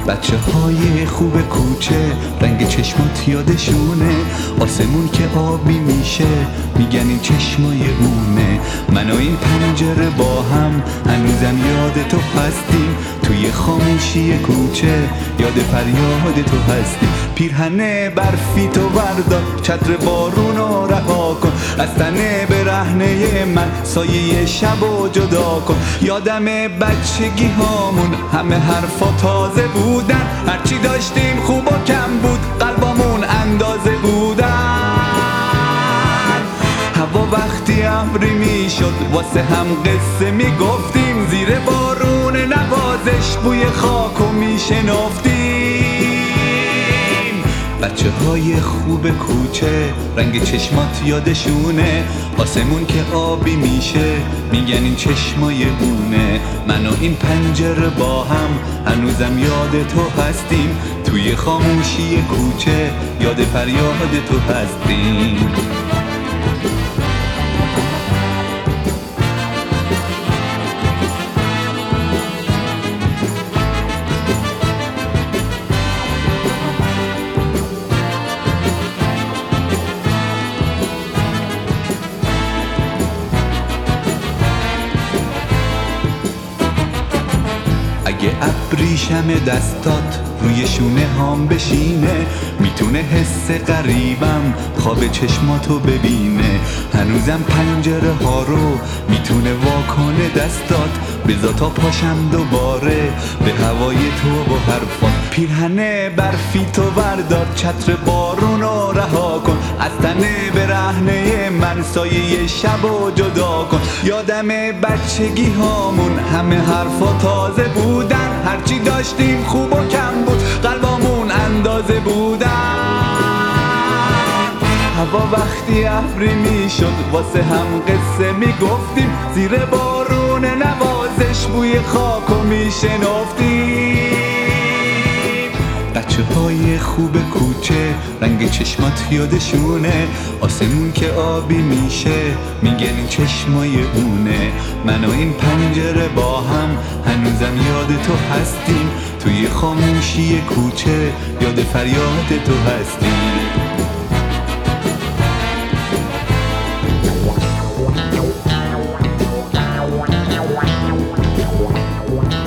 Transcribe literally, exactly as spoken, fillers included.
بچه های خوب کوچه رنگ چشمات یادشونه، آسمون که آبی میشه میگن این چشمای اونه. من و این پنجره با هم هنوزم یاد تو هستیم، توی خاموشی کوچه یاد فریاد تو هستیم. پیرهن برفی تو بردار، چتر بارون رو رها کن، از تنه برهنه من سایه شب و جدا کن. یادم بچگی هامون همه حرفا تازه بودن، هرچی داشتیم خوب و کم بود، قلبامون اندازه بودن. هوا وقتی ابری میشد واسه هم قصه میگفتیم، زیر بارون نوازش بوی خاکو میشنفتیم. بچه های خوب کوچه رنگ چشمات یادشونه، آسمون که آبی میشه میگن این چشمای اونه. من و این پنجره با هم هنوزم یاد تو هستیم، توی خاموشی کوچه یاد فریاد تو هستیم. اگه ابریشم دستات روی شونه هام بشینه، میتونه حس غریبم خواب چشماتو ببینه. هنوزم پنجره ها رو میتونه واکنه دستات، بذار تا پاشم دوباره به هوای تو و حرفات. پیرهن برفی تو بردار، چتر بارون رو رها کن، از تنه برهنه من سایه شب و جدا کن. یادم بچگی هامون همه حرفا تازه بودن، هرچی داشتیم خوب و کم بود، قلبامون اندازه بودن. هوا وقتی ابری میشد واسه هم قصه میگفتیم، زیر بارون نوازش بوی خاکو میشنفتیم. بچه های خوب کوچه رنگ چشمات یادشونه، آسمون که آبی میشه میگن این چشمای اونه. من و این پنجره با هم هنوزم یاد تو هستیم، توی خاموشی کوچه یاد فریاد تو هستیم. Wow.